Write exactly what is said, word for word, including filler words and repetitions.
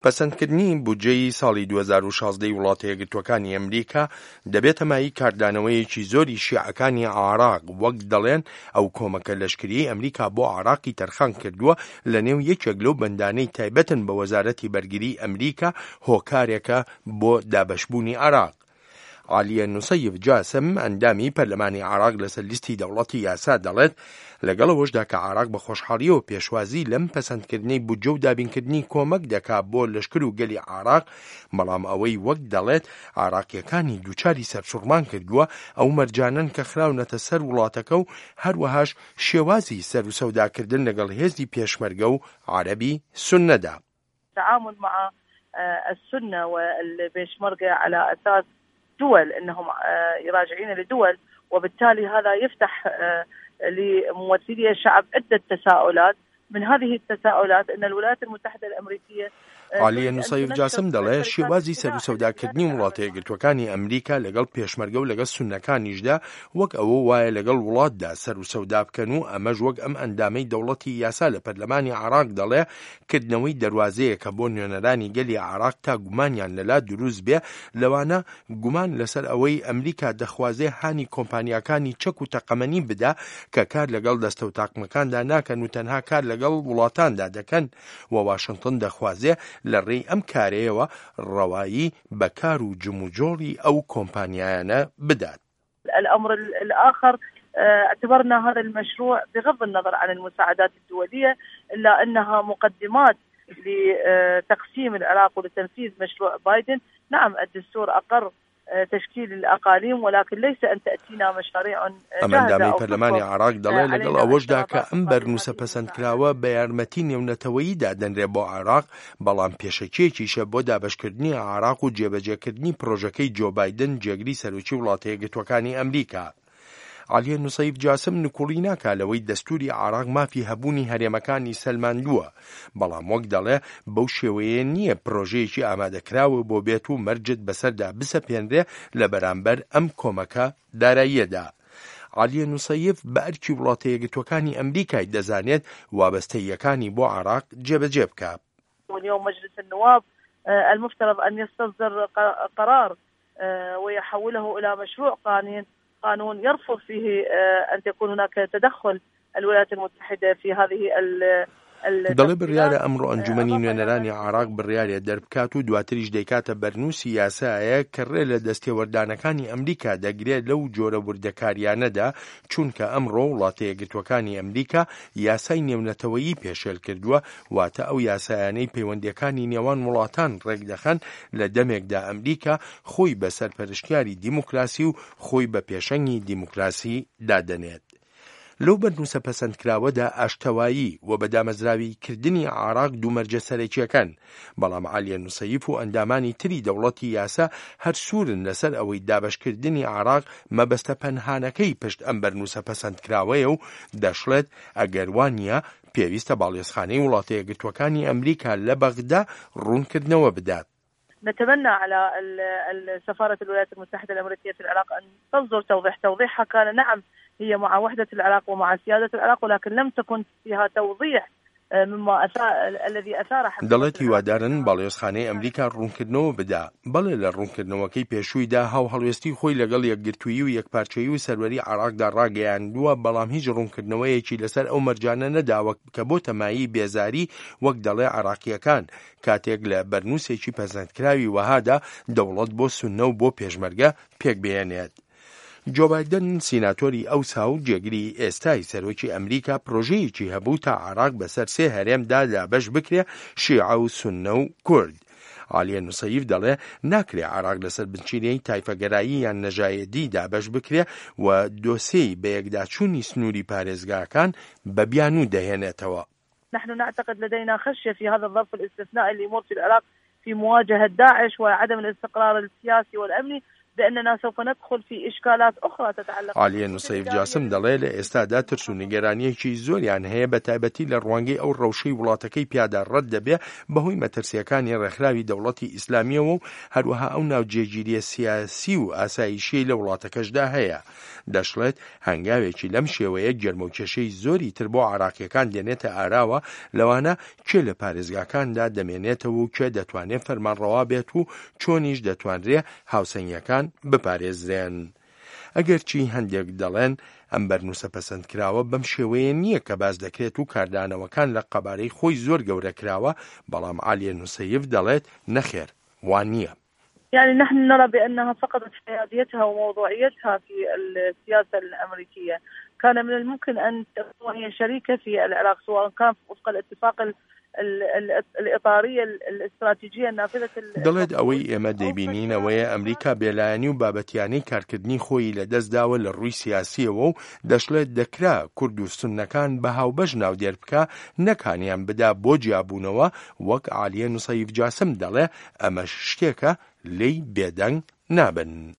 پەسەندکردنی بودجەی ساڵی دوو هەزار و شازدە وڵاتە یەکگرتووەکانی ئەمریکا دەبێتە مای کاردانەوەیەکی زۆری شیعەکانی عێراق وەک دەڵێن ئەو کۆمەکە لەشکریەی ئەمریکا بۆ عێراقی تەرخان کردووە لە نێو یەکێک لەو بەندانەی تایبەتن بە وەزارەتی بەرگری ئەمریکا هۆکارێکە بۆ دابەشبوونی عێراق. عالیە نوسەیف جاسم ئەندامی پەرلەمانی عێراق لەسەر لیستی دەوڵەتی یاسا دەڵێت لەگەڵەوەشدا کە عێراق بە خۆشحاڵیەوە پێشوازی لەم پەسەندکردنەی بودجە و دابینکردنی کۆمەک دەکات بۆ لەشکر و گەلی عێراق، بەڵام ئەوەی وەک دەڵێت عێراقیەکانی دووچاری سەرسوڕمان کردووە ئەو مەرجانن کە خراونەتە سەر وڵاتەکە و هەروەهاش شێوازی سەر و سەوداکردن لەگەڵ هێزی پێشمەرگە و عەرەبی سونەدا. التعامل مع السنة والبيشمركة على أساس دول أنهم راجعين لدول، وبالتالي هذا يفتح لممثلي الشعب عدة تساؤلات. من هذه التساؤلات أن الولايات المتحدة الأمريكية عالیە نوسەیف جاسم دەڵێ شێوازی سەر و سەوداکردنی وڵاتە یەکگرتووەکانی ئەمریکا لەگەڵ پێشمەرگە و لەگەڵ سونەکانیشدا وەک ئەوە وایە لەگەڵ وڵاتدا سەر و سەودا بکەن و ئەمەش وەک ئەم ئەندامەی دەوڵەتی یاسا لە پەرلەمانی عێراق دەڵێ کردنەوەی دەواازەیەکە بۆ نوێنەرانی گەلی عێراق تا گومانیان لەلا دروست بێ، لەوانە گومان لەسەر ئەوەی ئەمریکا دەخوازێ هانی کۆمپانیاکانی چەک و تەقەمەنی بدا کە کار لەگەڵ دەستە و تاقمەکاندا ناکەن و تەنها کار لەگەڵ وڵاتاندا دەکەن و واشنگتن دەخوازێ لە ڕێی ئەم کارەیەوە ڕەوایی بەکار و جموجۆڵی ئەو کۆمپانیایانە بدات. الأمر الآخر اعتبرنا هذا المشروع بغض النظر عن المساعدات الدولية إلا أنها مقدمات لتقسيم العراق ولتنفيذ مشروع بايدن. نعم الدستور أقر تشكيل الأقاليم، ولكن ليس أن تأتينا مشاريع جاهزة. پەرلەمانی عێراق دەڵێ لەگەڵ ئەوەشدا کە ئەم بەرنووسە پەسەندکراوە بە یارمەتی نێونەتەوەییدا دەنرێ بۆ عێراق، بەڵام پێشەکیەکیشە بۆ دابەشکردنی عێراق و جێبەجێکردنی پرۆژەکەی جۆ بايدن جێگری سەرۆکی وڵاتە یەکگرتووەکانی ئەمریکا. عالیە نوسەیف جاسم نکوڵی ناکا لەوەی دەستوری عێراق مافی هەبوونی هەرێمەکانی سەلماندووە، بەڵام وەک دەڵێ بەو شێوەیە نییە پرۆژەیەکی ئامادەکراوە بۆ بێت و مەرجت بەسەردا بسەپێنرێ لە بەرامبەر ئەم کۆمەکە داراییەدا. عالیە نوسەیف بە ئەرکی وڵاتە یەکگرتووەکانی ئەمریکای دەزانێت وابەستەیەکانی بۆ عێراق جێبەجێ بکات. واليوم مجلس النواب المفترض أن يستصدر قرار ويحوله إلى مشروع قانون قانون يرفض فيه أن تكون هناك تدخل الولايات المتحدة في هذه دەڵێ بڕیارە ئەمڕۆ ئەنجومەنی نوێنەرانی عێراق بڕیارێ دەربکات و دواتریش دەیکاتە بەرنووسی یاسایە کە ڕێ لە دەستێوەردانەکانی ئەمریکا دەگرێت لەو جۆرە وردەکاریانەدا، چونکە ئەمڕۆ وڵاتە یەکگرتووەکانی ئەمریکا یاسای نێونەتەوەیی پێشێل کردووە، واتە ئەو یاسایانەی پەیوەندیەکانی نێوان وڵاتان ڕێک دەخەن لە دەمێکدا ئەمریکا خۆی بە سەرپەرشتیاری دیموکراسی و خۆی بە پێشەنگی دیموکراسی دادەنێت. لەو بەرنووسە پەسەندکراوەدا ئاشتەوایی و بەدامەزراوی کردنی عێراق دوومەرجە سەرەکیەکەن، بەڵام عالیە نوسەیف و ئەندامانی تری دەوڵەتی یاسا هەر سوورن لەسەر ئەوەی دابەشکردنی عێراق مەبەستە پەنهانەکەی پشت ئەم بەرنووسە پەسەندکراوەیە و دەشڵێت ئەگەر وانە پێویستە باڵێزخانەی وڵاتە یەکگرتووەکانی ئەمریکا لە بەغدا ڕوونکردنەوە بدات. نتمنى على سفارة الولايات المتحدة الأمريكية في العراق أن تصدر توضيح. توضيحها كان نعم هي مع وحدة العراق ومع سيادة العراق، ولكن لم تكن فيها توضيح مما أثار الذي أثار دەڵێت هیوادارن باڵێزخانەی ئەمریکا ڕوونکردنەوە بدا، بەڵێ لە ڕوونکردنەوەکەی پێشوویدا هاو هەڵوێستی خۆی لەگەڵ یەکگرتوویی و یەکپارچەیی و سەروەری عێراقدا ڕاگەیاندووە، بەڵام هیچ ڕوونکردنەوەیەکی لەسەر ئەو مەرجانە نەداوە کە بۆ تەمایی بێزاری وەک دەڵێ عێراقیەکان کاتێک لە بەرنووسێکی پەسەندکراوی وەهادا دەوڵەت بۆ سونە و بۆ پێشمەرگە پێک بێنێت. جۆ بايدن سیناتۆری ئەوسا و جێگری ئێستای سەرۆکی ئەمریکا پرۆژەیەکی هەبوو تا عێراق بەسەر سێ هەرێمدا دابەش بکرێ، شیعە و سونە و کورد. عالیە نوسەیف دەڵێ ناکرێ عێراق لەسەر بنچینەی تایفەگەرایی یان نەژایەتی دابەش بکرێ و دۆسیەی بە یەکداچوونی سنووری پارێزگاکان بە بیانوو دەهێنێتەوە. نحن نعتقد لدينا خشية في هذا الظرف الاستثنائي اللي يمر في العراق في مواجهة داعش وعدم الاستقرار السياسي والأمني، بأننا سوف ندخل في إشكالات أخرى تتعلق. عالیە نوسەیف جاسم دەڵێ لە ئێستادا ترس و نیگەرانیەکی زۆریان هەیە بە تایبەتی لە ڕوانگەی ئەو ڕەوشەی وڵاتەکەی پیادا ڕەت دەبێ بەهۆی مەترسیەکانی ڕێکخراوی دەوڵەتی ئیسلامیەوە و هەروەها ئەو ناوجێگیریە سیاسی و ئاسایشی لە وڵاتەکەشدا هەیە. دەشڵێت هەنگاوێکی لەم شێوەیە گەرمەوکێشەی زۆری تر بۆ عراقیەکان دێنێتە ئاراوە لەوانە کێ لە پارێزگاکاندا دەمێنێتەوە و کێ دەتوانێت فەرمانڕەوا بێت و چۆنیش دەتوانرێ هاوسەنگیەکان بپارێزرێن. ئەگەرچی هەندێک دەڵێن ئەم بەرنووسە پەسەندکراوە بەم شێوەیە نییە کە باز دەکرێت و کاردانەوەکان لە قەبارەی خۆی زۆر گەورە کراوە، بەڵام عالیە نوسەیف دەڵێت نەخێر وان نییە. يعني نحن نرى بأنها فقدت حياديتها وموضوعيتها في السياسة الأمريكية. كان من الممكن أن تكون هي شريكة في العراق سواء كان وفق الاتفاق الإطارية الاستراتيجية النافذة. دەڵێت ئەوەی ئێمە دەیبینینەوەیە ئەمریکا بێلایەنی و بابەتیانەی کارکردنی خۆی لە دەستداوە لە ڕووی سیاسیەوە و دەشڵێت دەکرا کورد و سوننەکان بە هاوبەش ناودێر بکە نەکانیان بدا بۆ جیابوونەوە وەک عالیە نوسەیف جاسم دەڵێ ئەمە شتێکە لێی بێدەنگ نابن.